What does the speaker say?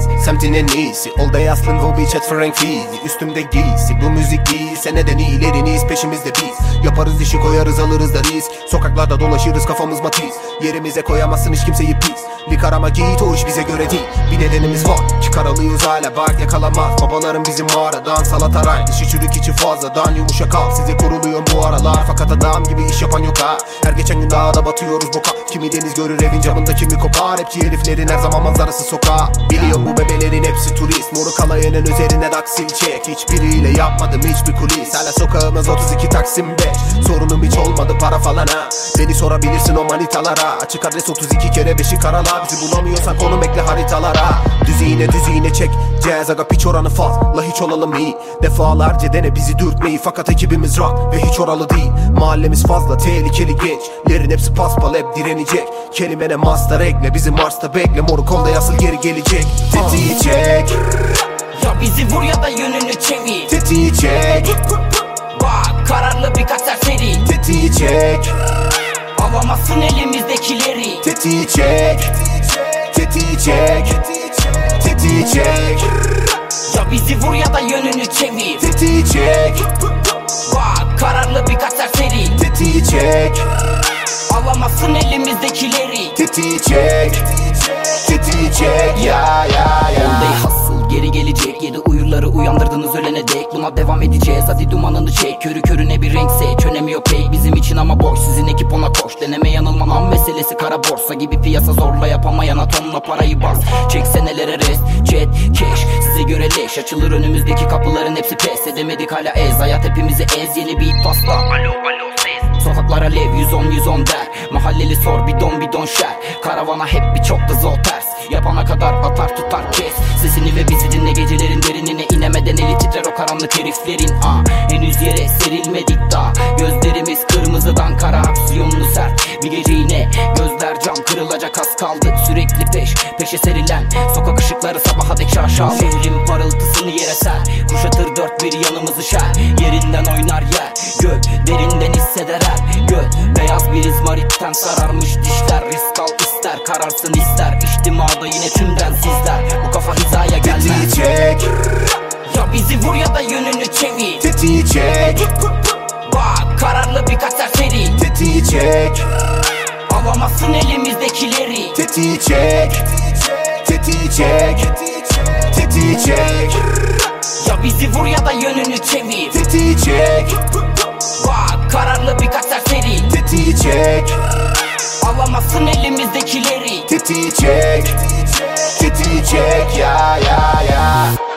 biz semtin en iyisi. All day hustling will be chat Frank Feezy. Üstümde giysi bu müzik değilse neden iyileriniz peşimizde biz. Yaparız işi koyarız alırız da risk. Sokaklarda dolaşırız kafamız matiz. Yerimize koyamazsın hiç kimseyi pis. Lik arama git o iş bize göre değil. Bir nedenimiz var ki karalıyız hala bak yakalamaz. Babalarım bizim mağaradan salata ray. Dışı çürük içi fazladan yumuşak al. Size kuruluyor bu aralar fakat adam gibi iş yapan yok ha. Her geçen gün daha da batıyoruz boka. Kimi deniz görür evin camında kimi kopar. Rapçi heriflerin her zaman manzarası sokağa. Biliyorum bu bebelerin hepsi turist. Moruk alayının üzerine taksil çek. Hiçbiriyle yapmadım hiçbir kulis. Hala sokağımız 32 Taksim 5. Sorunum hiç olmadı para falan ha. Beni sorabilirsin o manitalara. Açık adres 32 kere 5'i karala. Bizi bulamıyorsan konum ekle haritalara. Düzine çek Cez aga piç oranı fazla hiç olalım iyi. Defalarca dene bizi dürtmeyi fakat ekibimiz rock ve hiç oralı değil. Mahallemiz fazla tehlikeli gençlerin hepsi paspal hep direnecek. Kelimene master ekle bizi Mars'ta bekle. Moruk olda asıl geri gelecek. Tetiği çek. Ya bizi vur ya da yönünü çevir. Tetiği çek. Bak kararlı birkaç serseri. Tetiği çek. Alamazsın elimizdekileri. Tetiği çek. Tetiği çek. Tetiği çek. Ya bizi vur ya da yönünü çevir. Tetiği çek. Bak kararlı birkaç serseri. Tetiği çek. Alamazsın elimizdekileri. Tetiği çek. Tetiği çek. Ya Olday hustle geri gelecek. Yedi uyurları uyandırdınız ölene dek. Buna devam edeceğiz hadi dumanını çek. Körü körüne bir renk seç. Önemi yok pek bizim için ama boş. Sizin ekip ona koş. Deneme yanılma lan meselesi kara borsa gibi. Piyasa zorla yapamayana tonla parayı bas. Çek senelere rest chat cash. Size göre leş açılır önümüzdeki kapıların hepsi pes. Edemedik hala ez. Hayat hepimizi ez. Yeni beat pasta. Alo ses. Sokaklar alev 110 der. Mahalleli sor bidon şer. Karavana hep birçok da zor ters. Yapana kadar atar tutar kes. Sesini ve bizi dinle gecelerin derinine inemeden eli titrer o karanlık heriflerin. Henüz yere serilmedik daha. Gözlerimiz kırmızıdan kara aksiyonlu sert. Bir gece yine gözler cam kırılacak az kaldı. Sürekli peşe serilen sokak ışıkları sabaha dek şaşal. Şehrin parıltısını yere ser. Kuşatır dört bir yanımızı şer. Yerinden oynar yer gök derinden hisseder her göl. Beyaz bir izmaritten sararmış dişler. Risk al ister kararsın ister. İçtimada yine tümden sizler. Bu kafa hizaya gelmez. Tetiği çek. Ya bizi vur ya da yönünü çevir. Tetiği çek. Bak kararlı birkaç serseri. Tetiği çek. Alamazsın elimizdekileri. Tetiği çek. Tetiği çek. Tetiği çek. Ya bizi vur ya da yönünü çevir. Tetiği çek. Bak kararlı birkaç serseri. Tetiği çek. Alamazsın elimizdekileri. Tetiği çek. Tetiği çek. Ya